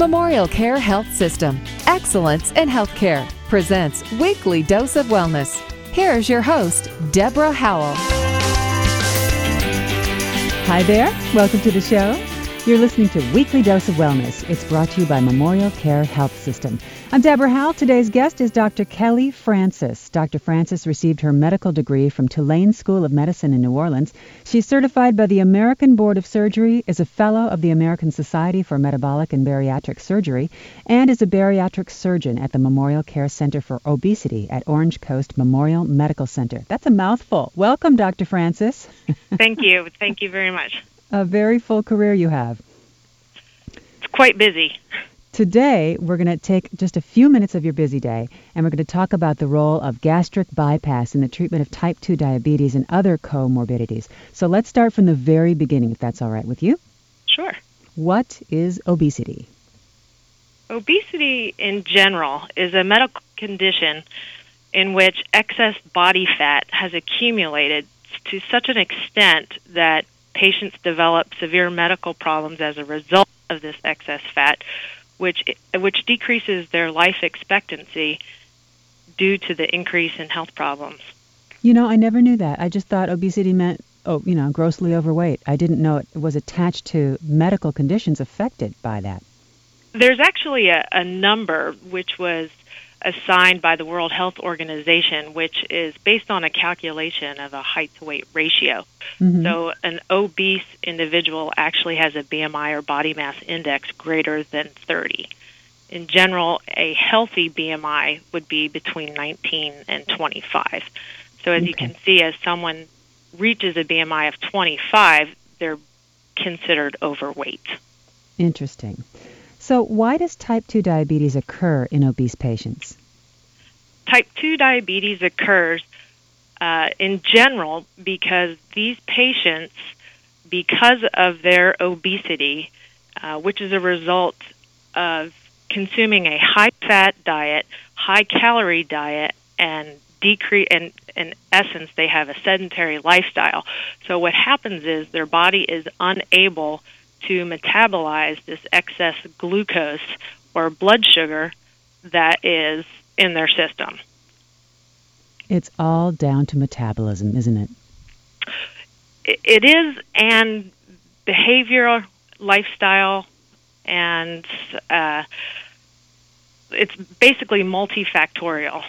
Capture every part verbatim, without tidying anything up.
Memorial Care Health System, Excellence in Healthcare, presents Weekly Dose of Wellness. Here's your host, Deborah Howell. Hi there. Welcome to the show. You're listening to Weekly Dose of Wellness. It's brought to you by Memorial Care Health System. I'm Deborah Howell. Today's guest is Doctor Kelly Francis. Doctor Francis received her medical degree from Tulane School of Medicine in New Orleans. She's certified by the American Board of Surgery, is a fellow of the American Society for Metabolic and Bariatric Surgery, and is a bariatric surgeon at the Memorial Care Center for Obesity at Orange Coast Memorial Medical Center. That's a mouthful. Welcome, Doctor Francis. Thank you. Thank you very much. A very full career you have. It's quite busy. Today, we're going to take just a few minutes of your busy day, and we're going to talk about the role of gastric bypass in the treatment of type two diabetes and other comorbidities. So let's start from the very beginning, if that's all right with you. Sure. What is obesity? Obesity in general is a medical condition in which excess body fat has accumulated to such an extent that patients develop severe medical problems as a result of this excess fat, which which decreases their life expectancy due to the increase in health problems. You know, I never knew that. I just thought obesity meant, oh, you know, grossly overweight. I didn't know it was attached to medical conditions affected by that. There's actually a, a number which was assigned by the World Health Organization, which is based on a calculation of a height-to-weight ratio. Mm-hmm. So an obese individual actually has a B M I or body mass index greater than thirty. In general, a healthy B M I would be between nineteen and twenty-five. So as okay. you can see, as someone reaches a B M I of twenty-five, they're considered overweight. Interesting. So why does type two diabetes occur in obese patients? Type two diabetes occurs uh, in general because these patients, because of their obesity, uh, which is a result of consuming a high-fat diet, high-calorie diet, and decrease, and in essence, they have a sedentary lifestyle. So what happens is their body is unable to metabolize this excess glucose or blood sugar that is in their system. It's all down to metabolism, isn't it? It is, and behavioral, lifestyle, and uh, it's basically multifactorial.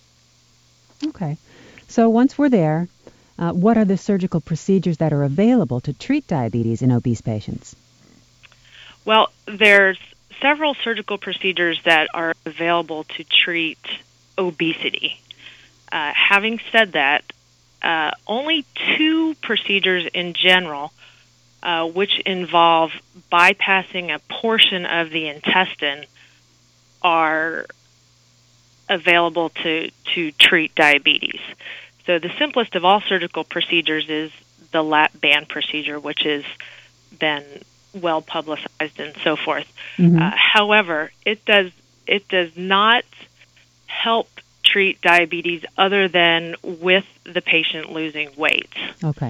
Okay. So once we're there, uh, what are the surgical procedures that are available to treat diabetes in obese patients? Well, there's several surgical procedures that are available to treat obesity. Uh, having said that, uh, only two procedures in general, uh, which involve bypassing a portion of the intestine, are available to, to treat diabetes. So the simplest of all surgical procedures is the lap band procedure, which has been well publicized and so forth. Mm-hmm. Uh, however, it does it does not help treat diabetes other than with the patient losing weight. Okay.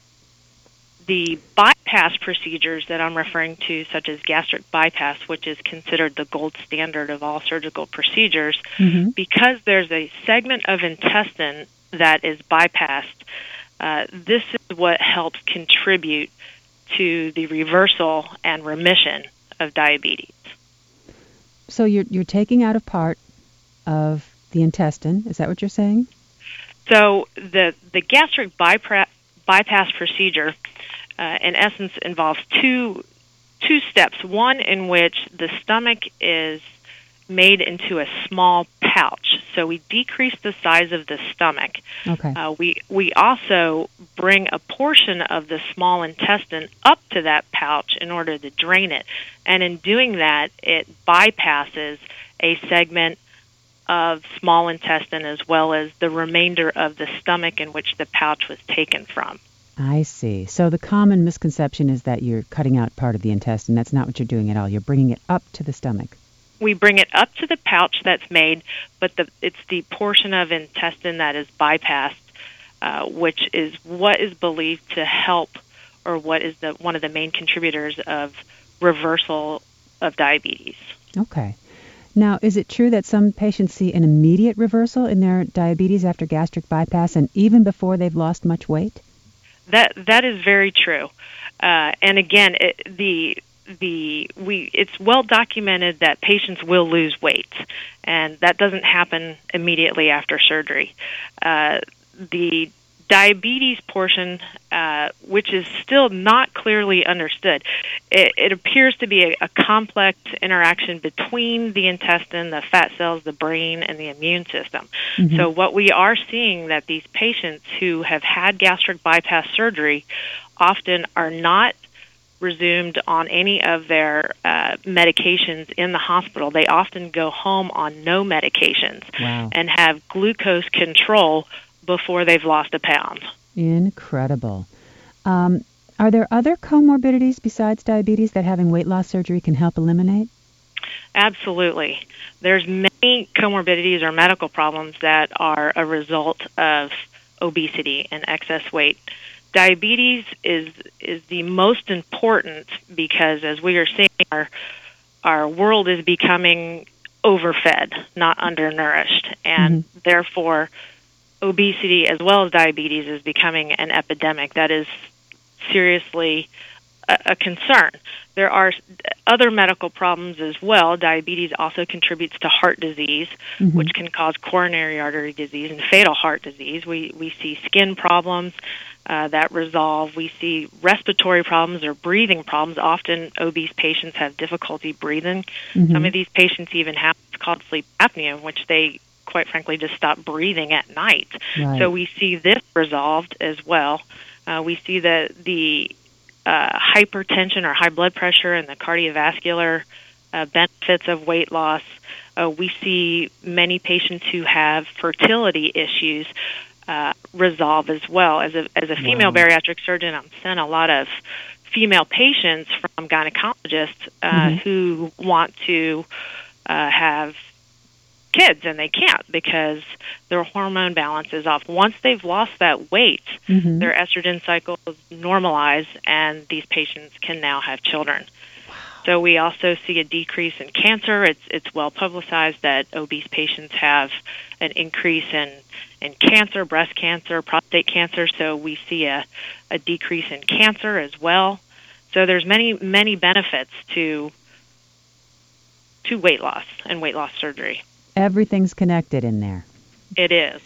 The bypass procedures that I'm referring to, such as gastric bypass, which is considered the gold standard of all surgical procedures, mm-hmm. because there's a segment of intestine that is bypassed, uh, this is what helps contribute to the reversal and remission of diabetes. So you're you're taking out a part of the intestine. Is that what you're saying? So the the gastric bypass bypass procedure, uh, in essence, involves two two steps. One in which the stomach is made into a small pouch. So we decrease the size of the stomach. Okay. Uh, we we also bring a portion of the small intestine up to that pouch in order to drain it. And in doing that, it bypasses a segment of small intestine as well as the remainder of the stomach in which the pouch was taken from. I see. So the common misconception is that you're cutting out part of the intestine. That's not what you're doing at all. You're bringing it up to the stomach. We bring it up to the pouch that's made, but the, it's the portion of intestine that is bypassed, uh, which is what is believed to help, or what is the one of the main contributors of reversal of diabetes. Okay. Now, is it true that some patients see an immediate reversal in their diabetes after gastric bypass and even before they've lost much weight? That that is very true. Uh, and again, it, the the we it's well documented that patients will lose weight, and that doesn't happen immediately after surgery. Uh, the diabetes portion, uh, which is still not clearly understood, it, it appears to be a, a complex interaction between the intestine, the fat cells, the brain, and the immune system. Mm-hmm. So what we are seeing that these patients who have had gastric bypass surgery often are not resumed on any of their uh, medications in the hospital. They often go home on no medications. Wow. And have glucose control before they've lost a pound. Incredible. Um, are there other comorbidities besides diabetes that having weight loss surgery can help eliminate? Absolutely. There's many comorbidities or medical problems that are a result of obesity and excess weight. Diabetes is is the most important because, as we are seeing, our our world is becoming overfed, not undernourished, and mm-hmm. therefore obesity as well as diabetes is becoming an epidemic that is seriously a, a concern. There are other medical problems as well. Diabetes also contributes to heart disease, mm-hmm. which can cause coronary artery disease and fatal heart disease. We we see skin problems uh, that resolve. We see respiratory problems or breathing problems. Often obese patients have difficulty breathing. Mm-hmm. Some of these patients even have what's called sleep apnea, which they quite frankly, just stop breathing at night. Right. So we see this resolved as well. Uh, we see that the uh, hypertension or high blood pressure and the cardiovascular uh, benefits of weight loss. Uh, we see many patients who have fertility issues uh, resolve as well. As a, as a female wow. bariatric surgeon, I'm sent a lot of female patients from gynecologists uh, mm-hmm. who want to uh, have kids, and they can't because their hormone balance is off. Once they've lost that weight, mm-hmm. their estrogen cycles normalize, and these patients can now have children. Wow. So we also see a decrease in cancer. It's it's well publicized that obese patients have an increase in, in cancer, breast cancer, prostate cancer. So we see a, a decrease in cancer as well. So there's many, many benefits to to weight loss and weight loss surgery. Everything's connected in there. It is.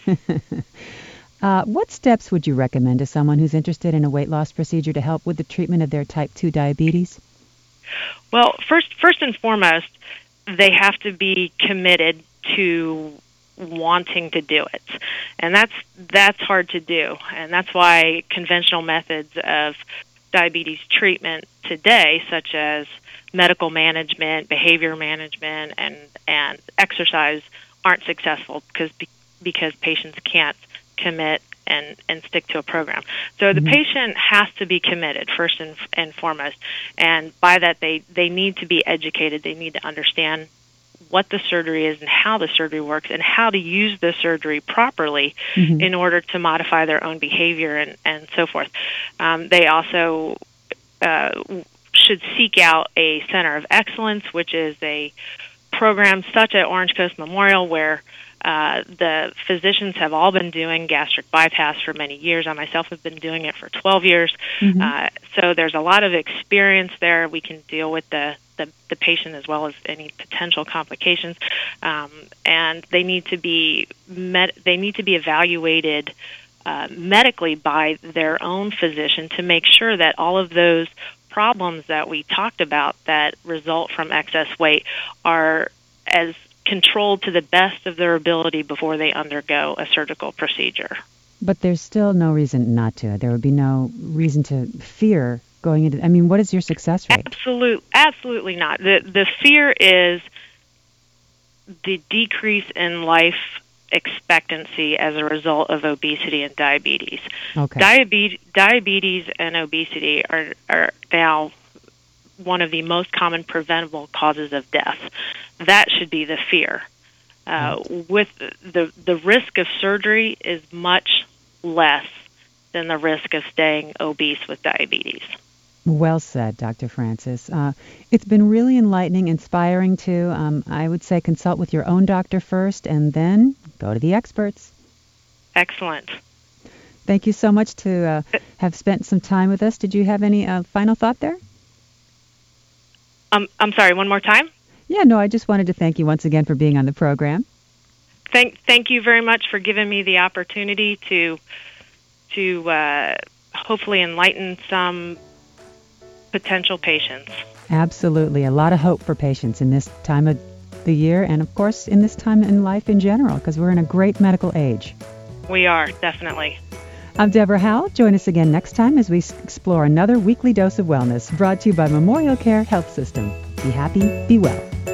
uh, what steps would you recommend to someone who's interested in a weight loss procedure to help with the treatment of their type two diabetes? Well, first, first and foremost, they have to be committed to wanting to do it, and that's that's hard to do, and that's why conventional methods of diabetes treatment today, such as medical management, behavior management, and, and exercise aren't successful because because patients can't commit and, and stick to a program. So the mm-hmm. patient has to be committed first and, and foremost, and by that they, they need to be educated. They need to understand what the surgery is and how the surgery works and how to use the surgery properly mm-hmm. in order to modify their own behavior and, and so forth. Um, they also uh, should seek out a center of excellence, which is a program such as Orange Coast Memorial where uh, the physicians have all been doing gastric bypass for many years. I myself have been doing it for twelve years. Mm-hmm. Uh, so there's a lot of experience there. We can deal with the, the, the patient as well as any potential complications. Um, and they need to be met, they need to be evaluated uh, medically by their own physician to make sure that all of those problems that we talked about that result from excess weight are as controlled to the best of their ability before they undergo a surgical procedure. But there's still no reason not to. There would be no reason to fear going into. I mean, what is your success rate? Absolute, absolutely not. The the fear is the decrease in life expectancy as a result of obesity and diabetes. Okay. Diabetes, diabetes and obesity are, are now one of the most common preventable causes of death. That should be the fear. Uh, right. With the the risk of surgery is much less than the risk of staying obese with diabetes. Well said, Doctor Francis. Uh, it's been really enlightening, inspiring too. Um, I would say consult with your own doctor first and then go to the experts. Excellent. Thank you so much to uh, have spent some time with us. Did you have any uh, final thought there? Um, I'm sorry, one more time? Yeah, no, I just wanted to thank you once again for being on the program. Thank thank you very much for giving me the opportunity to to uh, hopefully enlighten some potential patients. Absolutely. A lot of hope for patients in this time of the year and, of course, in this time in life in general, because we're in a great medical age. We are, definitely. I'm Deborah Howell. Join us again next time as we explore another weekly dose of wellness brought to you by Memorial Care Health System. Be happy, be well.